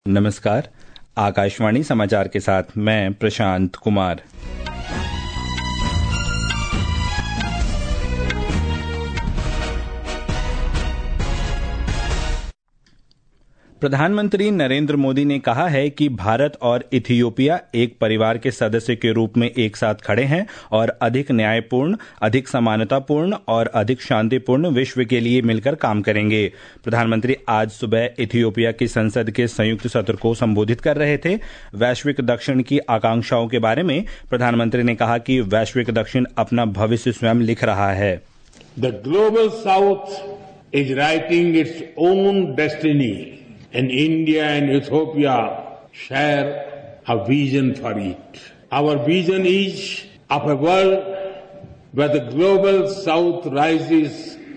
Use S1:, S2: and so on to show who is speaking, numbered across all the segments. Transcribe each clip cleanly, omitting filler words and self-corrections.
S1: नमस्कार, आकाशवाणी समाचार के साथ मैं प्रशांत कुमार। प्रधानमंत्री नरेंद्र मोदी ने कहा है कि भारत और इथियोपिया एक परिवार के सदस्य के रूप में एक साथ खड़े हैं और अधिक न्यायपूर्ण, अधिक समानतापूर्ण और अधिक शांतिपूर्ण विश्व के लिए मिलकर काम करेंगे। प्रधानमंत्री आज सुबह इथियोपिया की संसद के संयुक्त सत्र को संबोधित कर रहे थे। वैश्विक दक्षिण की आकांक्षाओं के बारे में प्रधानमंत्री ने कहा कि वैश्विक दक्षिण अपना भविष्य स्वयं लिख रहा है।
S2: The global South is writing its own destiny. And India and Ethiopia share a vision for it. Our vision is of a world where the global South rises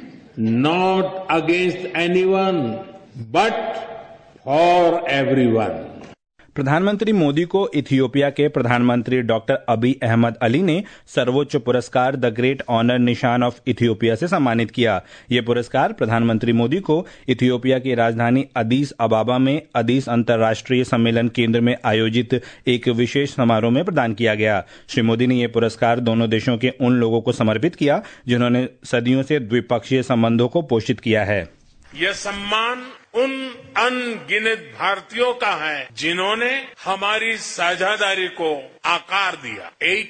S2: not against anyone, but for everyone.
S1: प्रधानमंत्री मोदी को Ethiopia के प्रधानमंत्री doctor अबी अहमद अली ने सर्वोच्च पुरस्कार the great honour निशान of Ethiopia से सम्मानित किया। ये पुरस्कार प्रधानमंत्री मोदी को इथियोपिया की राजधानी अदीस अबाबा में अदीस अंतर्राष्ट्रीय सम्मेलन केंद्र में आयोजित एक विशेष समारोह में प्रदान किया गया। श्री मोदी ने यह पुरस्कार दोनों देशों के उन लोगों को समर्पित किया जिन्होंने सदियों से द्विपक्षीय संबंधों को पोषित किया है।
S2: यह सम्मान उन अनगिनत भारतीयों का है जिन्होंने हमारी साझेदारी को आकार दिया।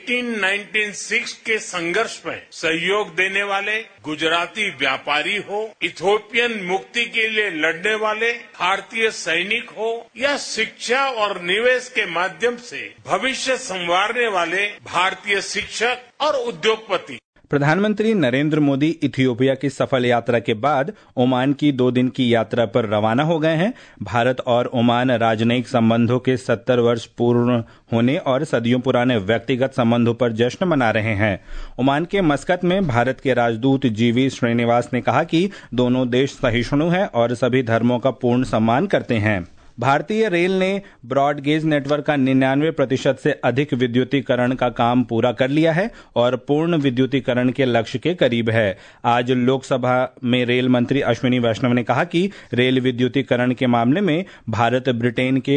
S2: 1896 के संघर्ष में सहयोग देने वाले गुजराती व्यापारी हो, इथियोपियन मुक्ति के लिए लड़ने वाले भारतीय सैनिक हो या शिक्षा और निवेश के माध्यम से भविष्य संवारने वाले भारतीय शिक्षक और उद्योगपति।
S1: प्रधानमंत्री नरेंद्र मोदी इथियोपिया की सफल यात्रा के बाद ओमान की 2 दिन की यात्रा पर रवाना हो गए हैं। भारत और ओमान राजनयिक संबंधों के 70 वर्ष पूर्ण होने और सदियों पुराने व्यक्तिगत संबंधों पर जश्न मना रहे हैं। ओमान के मस्कत में भारत के राजदूत जीवी श्रीनिवास ने कहा कि दोनों देश सहिष्णु हैं और सभी धर्मों का पूर्ण सम्मान करते हैं। भारतीय रेल ने ब्रॉडगेज नेटवर्क का 99% से अधिक विद्युतीकरण का काम पूरा कर लिया है और पूर्ण विद्युतीकरण के लक्ष्य के करीब है। आज लोकसभा में रेल मंत्री अश्विनी वैष्णव ने कहा कि रेल विद्युतीकरण के मामले में भारत ब्रिटेन के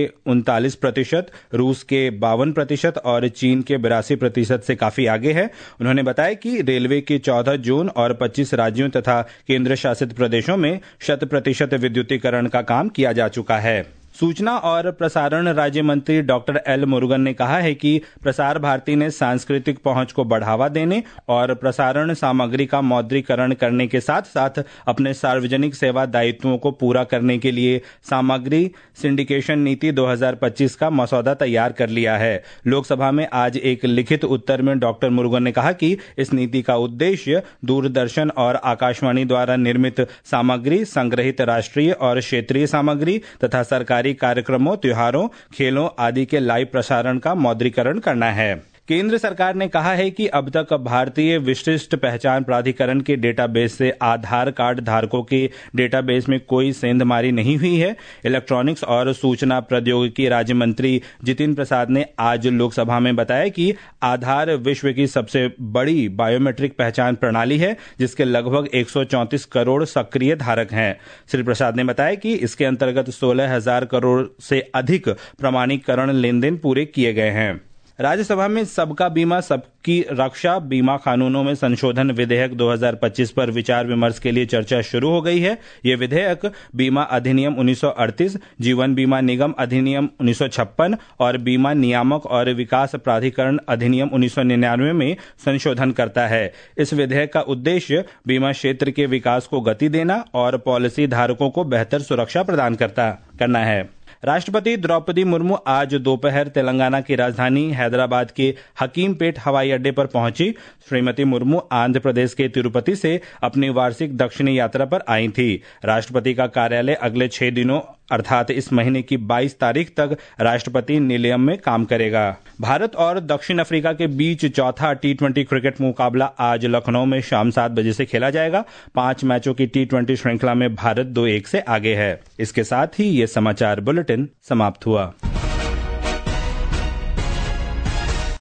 S1: 39%, रूस के 52% और चीन के 82% से काफी आगे है। उन्होंने बताया कि रेलवे के 14 जोन और 25 राज्यों तथा केंद्र शासित प्रदेशों में 100% विद्युतीकरण का काम किया जा चुका है। सूचना और प्रसारण राज्य मंत्री डॉक्टर एल मुरुगन ने कहा है कि प्रसार भारती ने सांस्कृतिक पहुंच को बढ़ावा देने और प्रसारण सामग्री का मौद्रीकरण करने के साथ साथ अपने सार्वजनिक सेवा दायित्वों को पूरा करने के लिए सामग्री सिंडिकेशन नीति 2025 का मसौदा तैयार कर लिया है। लोकसभा में आज एक लिखित उत्तर में डॉक्टर मुरुगन ने कहा कि इस नीति का उद्देश्य दूरदर्शन और आकाशवाणी द्वारा निर्मित सामग्री, संग्रहित राष्ट्रीय और क्षेत्रीय सामग्री तथा सरकारी कार्यक्रमों, त्योहारों, खेलों आदि के लाइव प्रसारण का मौद्रीकरण करना है। केंद्र सरकार ने कहा है कि अब तक भारतीय विशिष्ट पहचान प्राधिकरण के डेटाबेस से आधार कार्ड धारकों के डेटाबेस में कोई सेंधमारी नहीं हुई है। इलेक्ट्रॉनिक्स और सूचना प्रौद्योगिकी राज्य मंत्री जितिन प्रसाद ने आज लोकसभा में बताया कि आधार विश्व की सबसे बड़ी बायोमेट्रिक पहचान प्रणाली है जिसके लगभग 134 करोड़ सक्रिय धारक हैं। श्री प्रसाद ने बताया कि इसके अंतर्गत 16,000 करोड़ से अधिक प्रमाणीकरण लेनदेन पूरे किए गए हैं। राज्यसभा में सबका बीमा सबकी रक्षा बीमा कानूनों में संशोधन विधेयक 2025 पर विचार विमर्श के लिए चर्चा शुरू हो गई है। ये विधेयक बीमा अधिनियम 1938, जीवन बीमा निगम अधिनियम 1956 और बीमा नियामक और विकास प्राधिकरण अधिनियम 1999 में संशोधन करता है। इस विधेयक का उद्देश्य बीमा क्षेत्र के विकास को गति देना और पॉलिसी धारकों को बेहतर सुरक्षा प्रदान करना है। राष्ट्रपति द्रौपदी मुर्मू आज दोपहर तेलंगाना की राजधानी हैदराबाद के हकीमपेट हवाई अड्डे पर पहुंची। श्रीमती मुर्मू आंध्र प्रदेश के तिरुपति से अपनी वार्षिक दक्षिणी यात्रा पर आई थी। राष्ट्रपति का कार्यालय अगले 6 दिनों अर्थात इस महीने की 22 तारीख तक राष्ट्रपति निलयम में काम करेगा। भारत और दक्षिण अफ्रीका के बीच चौथा T20 क्रिकेट मुकाबला आज लखनऊ में शाम 7 बजे से खेला जाएगा। 5 मैचों की T20 श्रृंखला में भारत 2-1 से आगे है। इसके साथ ही ये समाचार बुलेटिन समाप्त हुआ।